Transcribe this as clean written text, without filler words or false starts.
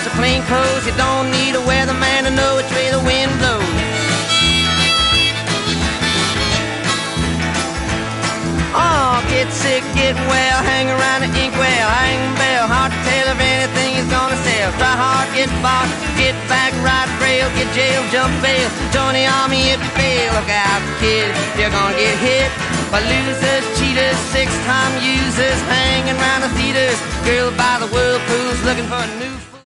dress of plain clothes. You don't need a weatherman to know which way the wind blows. Oh, get sick, get well, hang around the inkwell, hang bell, hard to tell if anything is gonna sell. Try hard, get bought, get back, ride rail, get jail, jump bail, join the army if you fail. Look out, kid, you're gonna get hit by losers, cheaters, six-time users, hanging around the theaters, girl by the whirlpools looking for a new